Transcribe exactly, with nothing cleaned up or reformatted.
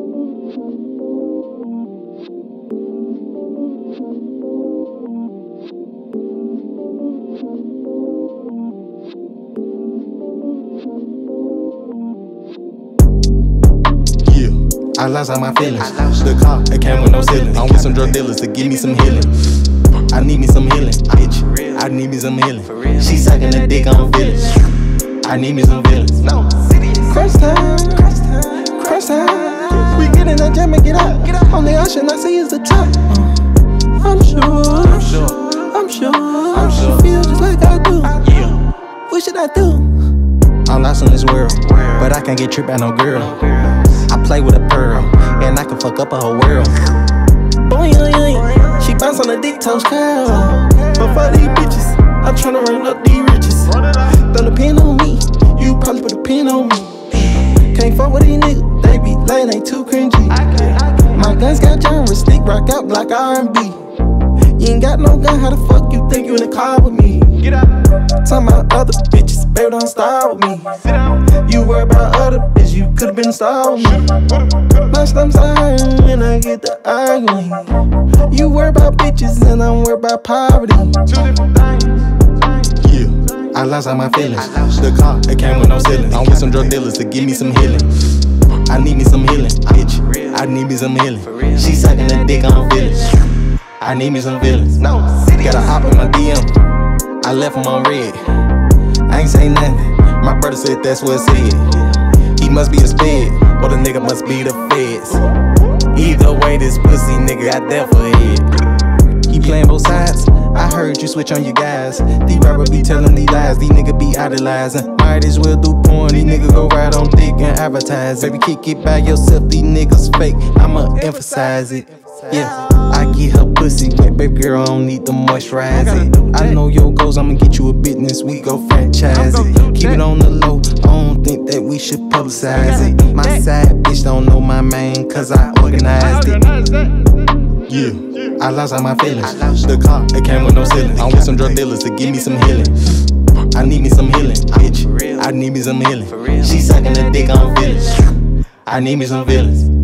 I lost all my feelings. The car, it came with no ceiling. I'm with some drug dealers to give me some healing. I need me some healing, bitch. I need me some healing. She sucking the dick, I'm feeling. I need me some feelings. No. Crush time, crush time. We get in the gym and get up. On the ocean, I see is the top. Uh, I'm sure, I'm sure, I'm sure, I'm sure. Feel just like I do. Yeah. What should I do? I'm lost in this world, but I can't get tripped by no girl. I play with a pearl, and I can fuck up a whole world. Boing, yoing, yoing. She bounce on the dick toes curl. But for these bitches, I'm tryna run up these riches. Don't depend on me, you probably put a pin on me. Can't fuck with these niggas, they be lame, they too cringy. My guns got genres, stick rock out like R and B. You ain't got no gun, how the fuck you think you in the car with me? Get out. Talking about other bitches, baby, don't start with me. You worry about other bitches, you could've been starved with me. My stomach's iron and I get the arguing. You worry about bitches and I'm worried about poverty. Two different things. Yeah, I lost all my feelings. The car, it came with no ceiling. I'm with some drug dealers to give me some healing. I need me some healing, bitch. I need me some healing. She sucking the dick, I'm feeling. I need me some feelings. No, gotta hop in my D M. I left him on red. I ain't say nothing. My brother said that's what it said. He must be a sped, or the nigga must be the feds. Either way, this pussy nigga got there for head. He playing both sides. I heard you switch on your guys. These rappers be telling these lies. These niggas be idolizing. Might as well do porn. These niggas go right on dick and advertise. Baby, kick it by yourself. These niggas fake. I'ma emphasize it. Yeah. I get her pussy wet, baby girl, I don't need to moisturize it. I know your goals, I'ma get you a business, we go franchise it. Keep it on the low, I don't think that we should publicize it. My side bitch don't know my man, cause I organized it. Yeah, I lost all my feelings. The car, it came with no ceiling. I'm with some drug dealers to give me some healing. I need me some healing, bitch. I need me some healing. She sucking the dick, I'm feeling. I need me some feelings.